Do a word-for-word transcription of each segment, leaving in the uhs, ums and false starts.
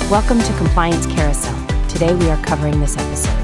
Welcome to Compliance Carousel. Today we are covering this episode.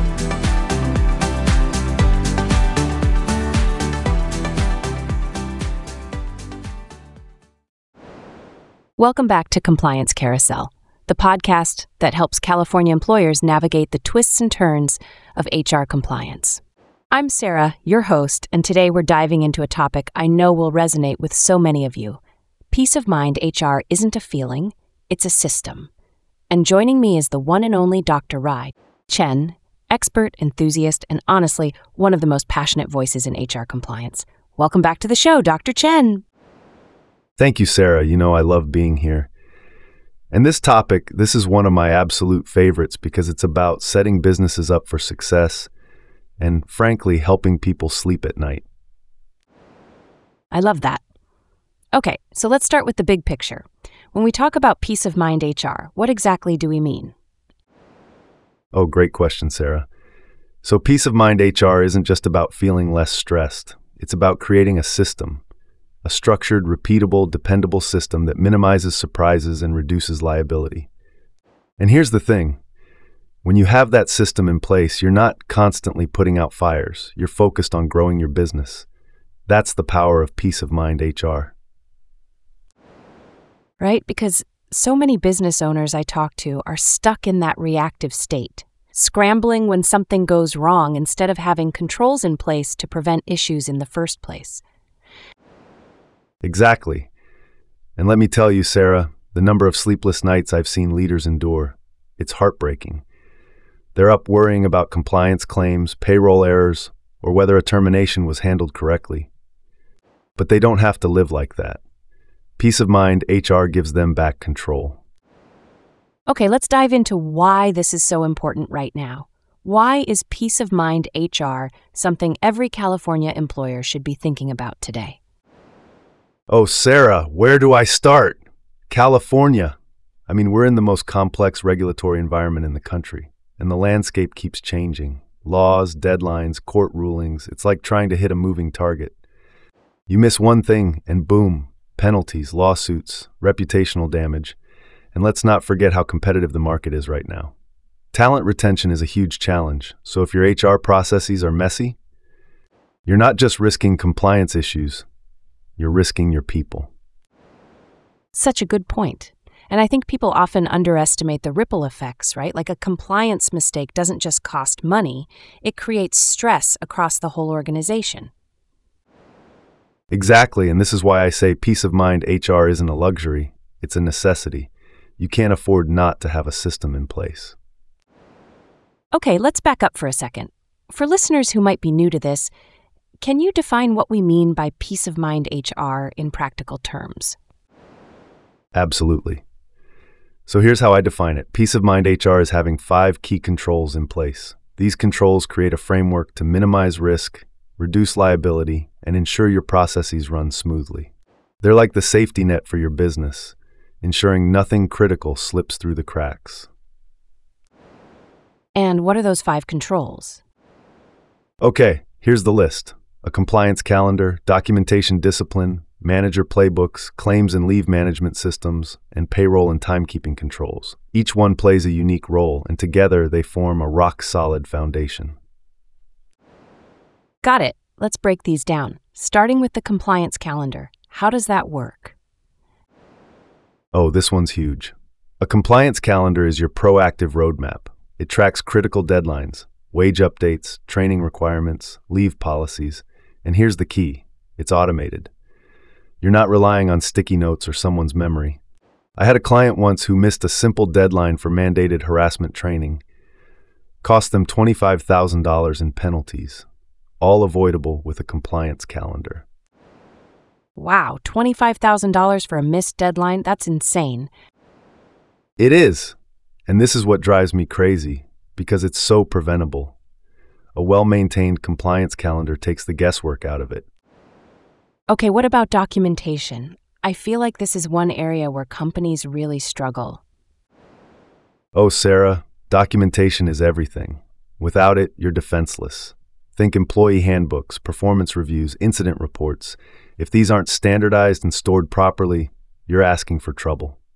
Welcome back to Compliance Carousel, the podcast that helps California employers navigate the twists and turns of H R compliance. I'm Sarah, your host, and today we're diving into a topic I know will resonate with so many of you. Peace of mind H R isn't a feeling, it's a system. And joining me is the one and only Doctor Rai Chen, expert, enthusiast, and honestly, one of the most passionate voices in H R compliance. Welcome back to the show, Doctor Chen. Thank you, Sarah. You know I love being here. And this topic, this is one of my absolute favorites because it's about setting businesses up for success and, frankly, helping people sleep at night. I love that. Okay, so let's start with the big picture. When we talk about peace of mind H R, what exactly do we mean? Oh, great question, Sarah. So peace of mind H R isn't just about feeling less stressed. It's about creating a system, a structured, repeatable, dependable system that minimizes surprises and reduces liability. And here's the thing. When you have that system in place, you're not constantly putting out fires. You're focused on growing your business. That's the power of peace of mind H R. Right? Because so many business owners I talk to are stuck in that reactive state, scrambling when something goes wrong instead of having controls in place to prevent issues in the first place. Exactly. And let me tell you, Sarah, the number of sleepless nights I've seen leaders endure, it's heartbreaking. They're up worrying about compliance claims, payroll errors, or whether a termination was handled correctly. But they don't have to live like that. Peace of mind H R gives them back control. Okay, let's dive into why this is so important right now. Why is peace of mind H R something every California employer should be thinking about today? Oh, Sarah, where do I start? California. I mean, we're in the most complex regulatory environment in the country, and the landscape keeps changing. Laws, deadlines, court rulings, it's like trying to hit a moving target. You miss one thing, and boom. Penalties, lawsuits, reputational damage, and let's not forget how competitive the market is right now. Talent retention is a huge challenge, so if your H R processes are messy, you're not just risking compliance issues, you're risking your people. Such a good point. And I think people often underestimate the ripple effects, right? Like a compliance mistake doesn't just cost money, it creates stress across the whole organization. Exactly, and this is why I say peace of mind H R isn't a luxury, it's a necessity. You can't afford not to have a system in place. Okay, let's back up for a second. For listeners who might be new to this, can you define what we mean by peace of mind H R in practical terms? Absolutely. So here's how I define it. Peace of mind H R is having five key controls in place. These controls create a framework to minimize risk, reduce liability, and ensure your processes run smoothly. They're like the safety net for your business, ensuring nothing critical slips through the cracks. And what are those five controls? Okay, here's the list. A compliance calendar, documentation discipline, manager playbooks, claims and leave management systems, and payroll and timekeeping controls. Each one plays a unique role, and together they form a rock-solid foundation. Got it. Let's break these down. Starting with the compliance calendar, how does that work? Oh, this one's huge. A compliance calendar is your proactive roadmap. It tracks critical deadlines, wage updates, training requirements, leave policies, and here's the key. It's automated. You're not relying on sticky notes or someone's memory. I had a client once who missed a simple deadline for mandated harassment training. Cost them twenty-five thousand dollars in penalties. All avoidable with a compliance calendar. Wow, twenty-five thousand dollars for a missed deadline? That's insane. It is. And this is what drives me crazy, because it's so preventable. A well-maintained compliance calendar takes the guesswork out of it. Okay, what about documentation? I feel like this is one area where companies really struggle. Oh, Sarah, documentation is everything. Without it, you're defenseless. Think employee handbooks, performance reviews, incident reports. If these aren't standardized and stored properly, you're asking for trouble.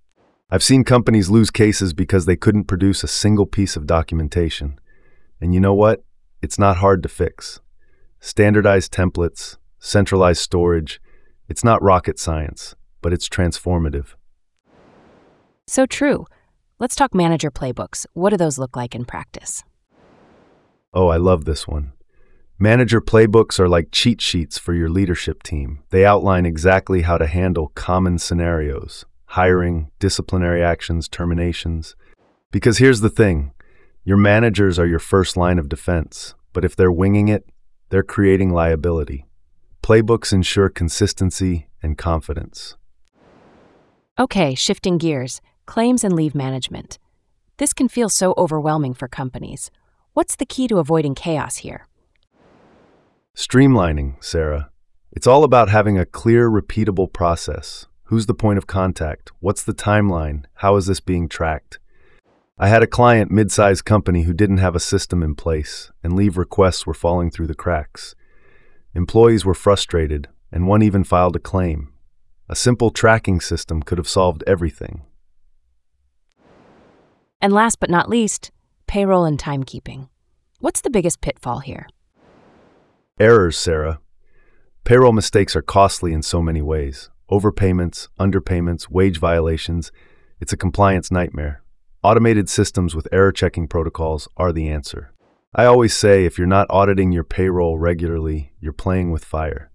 I've seen companies lose cases because they couldn't produce a single piece of documentation. And you know what? It's not hard to fix. Standardized templates, centralized storage, it's not rocket science, but it's transformative. So true. Let's talk manager playbooks. What do those look like in practice? Oh, I love this one. Manager playbooks are like cheat sheets for your leadership team. They outline exactly how to handle common scenarios, hiring, disciplinary actions, terminations. Because here's the thing, your managers are your first line of defense, but if they're winging it, they're creating liability. Playbooks ensure consistency and confidence. Okay, shifting gears, claims and leave management. This can feel so overwhelming for companies. What's the key to avoiding chaos here? Streamlining, Sarah. It's all about having a clear, repeatable process. Who's the point of contact? What's the timeline? How is this being tracked? I had a client, mid-sized company, who didn't have a system in place, and leave requests were falling through the cracks. Employees were frustrated, and one even filed a claim. A simple tracking system could have solved everything. And last but not least, payroll and timekeeping. What's the biggest pitfall here? Errors, Sarah. Payroll mistakes are costly in so many ways. Overpayments, underpayments, wage violations. It's a compliance nightmare. Automated systems with error-checking protocols are the answer. I always say if you're not auditing your payroll regularly, you're playing with fire.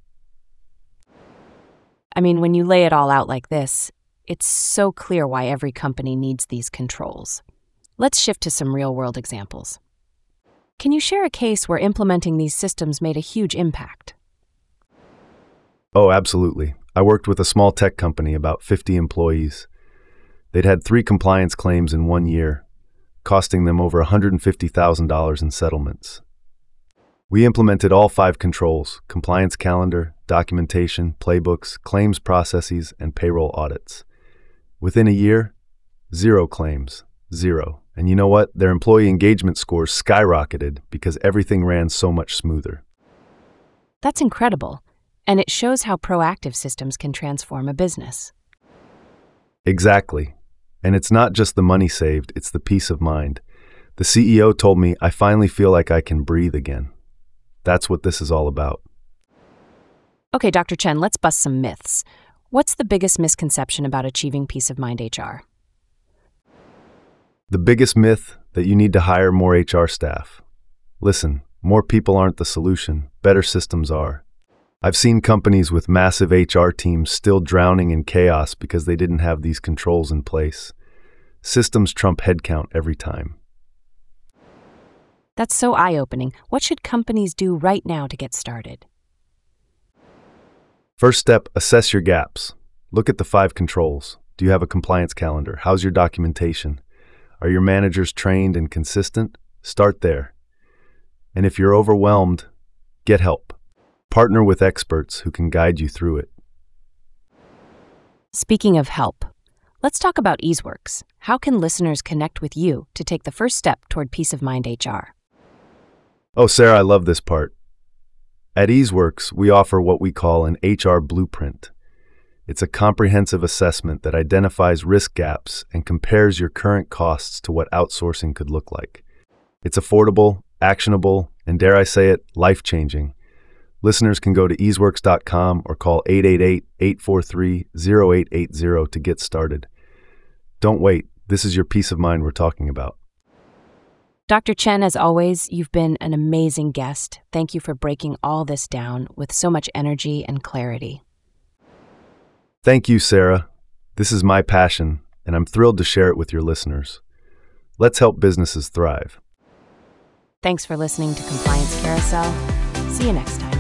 I mean, when you lay it all out like this, it's so clear why every company needs these controls. Let's shift to some real-world examples. Can you share a case where implementing these systems made a huge impact? Oh, absolutely. I worked with a small tech company, about fifty employees. They'd had three compliance claims in one year, costing them over one hundred fifty thousand dollars in settlements. We implemented all five controls: compliance calendar, documentation, playbooks, claims processes, and payroll audits. Within a year, zero claims, zero. And you know what? Their employee engagement scores skyrocketed because everything ran so much smoother. That's incredible, and it shows how proactive systems can transform a business. Exactly. And it's not just the money saved, it's the peace of mind. The C E O told me, I finally feel like I can breathe again. That's what this is all about. Okay, Doctor Chen, let's bust some myths. What's the biggest misconception about achieving peace of mind H R? The biggest myth, that you need to hire more H R staff. Listen, more people aren't the solution, better systems are. I've seen companies with massive H R teams still drowning in chaos because they didn't have these controls in place. Systems trump headcount every time. That's so eye-opening. What should companies do right now to get started? First step, assess your gaps. Look at the five controls. Do you have a compliance calendar? How's your documentation? Are your managers trained and consistent? Start there. And if you're overwhelmed, get help. Partner with experts who can guide you through it. Speaking of help, let's talk about Easeworks. How can listeners connect with you to take the first step toward peace of mind H R? Oh, Sarah, I love this part. At Easeworks, we offer what we call an H R blueprint. It's a comprehensive assessment that identifies risk gaps and compares your current costs to what outsourcing could look like. It's affordable, actionable, and dare I say it, life-changing. Listeners can go to easeworks dot com or call eight eight eight, eight four three, zero eight eight zero to get started. Don't wait. This is your peace of mind we're talking about. Doctor Chen, as always, you've been an amazing guest. Thank you for breaking all this down with so much energy and clarity. Thank you, Sarah. This is my passion, and I'm thrilled to share it with your listeners. Let's help businesses thrive. Thanks for listening to Compliance Carousel. See you next time.